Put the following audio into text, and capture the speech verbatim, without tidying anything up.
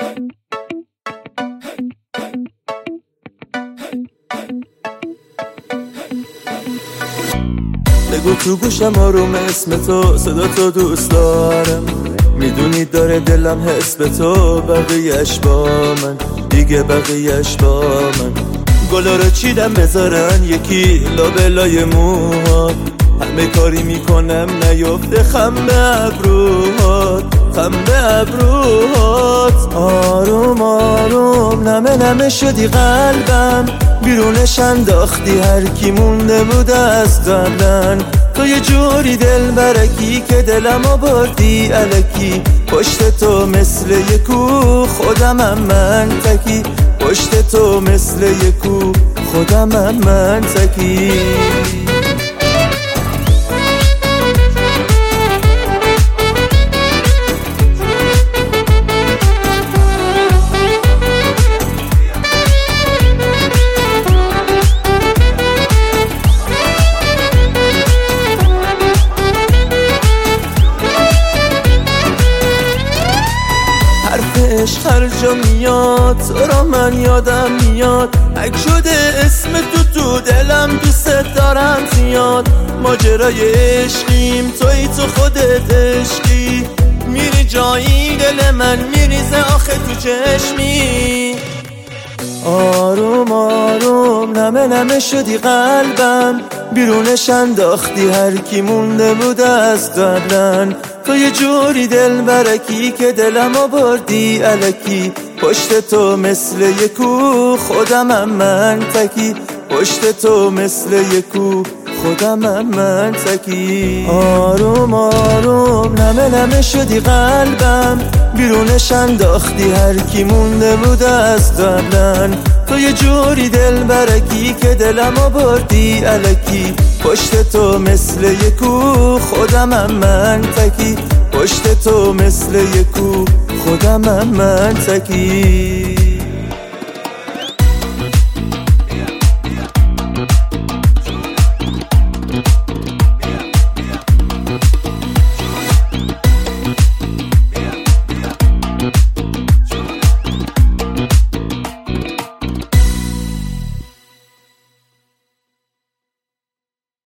بگو تو گوشم آروم اسم تو، صدا تو دوست دارم. میدونی داره دلم حس به تو، بقیهش با من دیگه، بقیهش با من. گلا رو چیدم بذارن یکی لابلای موهات، همه کاری میکنم نیفته خم به ابروهات، خم به ابروهات. آروم آروم نمه نمه شدی قلبم، بیرونش انداختی هر کی مونده بود از قبلن. تو یه جوری دل برکی که دلم آوردی الکی، پشت تو مثل یه کو خودمم من تکی، پشت تو مثل یه کو خودمم من تکی. عشق هر جا میاد تو را من یادم میاد، اگه شده اسم تو تو دلم دوست دارم زیاد. ماجرای عشقیم توی تو خودت عشقی، میری جایی دل من میریزه آخه تو چشمی. آروم آروم نمه نمه شدی قلبم، بیرونش انداختی هر کی مونده بود از قبلن. تو یه جوری دل برکی که دلم آوردی الکی، پشت تو مثل یه کو خودمم من تکی، پشت تو مثل یه کو خودمم من تکی. آروم آروم نمه نمه شدی قلبم، بیرونش انداختی هر کی مونده بود از قبلن. تو یه جوری دل برکی که دلم آوردی الکی، پشت تو مثل یه کو خودمم من تکی، پشت تو مثل یه کو خودمم من تکی.